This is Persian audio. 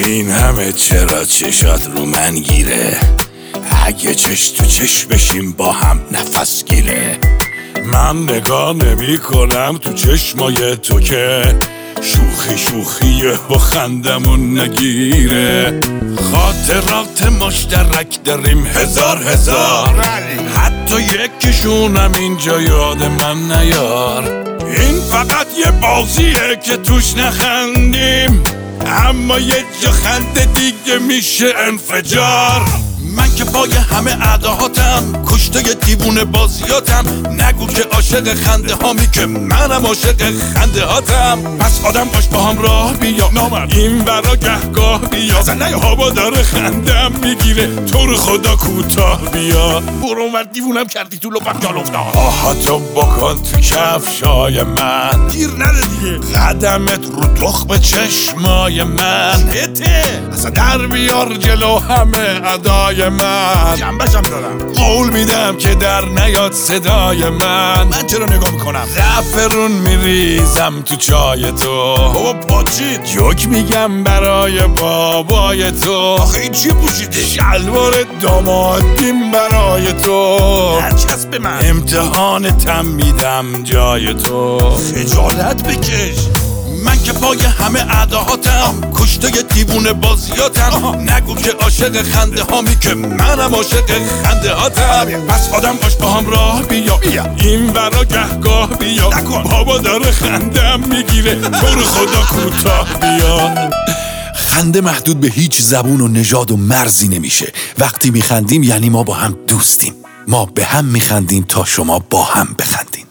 این همه چرا چشات رو من گیره؟ اگه چش تو چش بشیم با هم نفس گیره. من نگاه نمی کنم تو چشمای تو که شوخی شوخیه و خندمون نگیره. خاطرات مشترک داریم هزار حتی یکیشونم اینجا یاد من نیار. این فقط یه بازیه که توش نخندیم، اما یه جا خنده دیگه میشه انفجار. من که پای همه اعداهاتم، کشته دیوونه بازیاتم. نگو که عاشق خنده هامی که منم عاشق خنده هاتم. پس آدم باش با هم راه بیا، نامرد این برا گهگاه بیا. هوا داره خندم میگیره، تو رو خدا کوتاه بیا. برو اونور دیوونم کردی تو لپم جال افتاد. آهاتو بکن تو کفشای من، گیر نده دیگه قدمت رو تخم چشمای من. هته اصلا در بیار جلو همه ادای من. جنبشم دارم قول میدم که در نیاد صدای من چرا نگاه میکنم؟ زعفرون میریزم تو چای تو. بابا پاچید جوک میگم برای بابای تو. آخه این چی پوشیده؟ شلوار دامادیم برای تو. هرچس به من امتحانتم میدم جای تو. خجالت بکش. من که پای همه اعداهاتم، کشته دیوونه بازیاتم. نگو که عاشق خنده هامی که منم عاشق خنده هاتم. پس آدم باش با هم راه بیا، این برا گهگاه بیا. بابا داره خندم میگیره، تو رو خدا کوتاه بیا. خنده محدود به هیچ زبون و نژاد و مرزی نمیشه. وقتی میخندیم یعنی ما با هم دوستیم. ما به هم میخندیم تا شما با هم بخندین.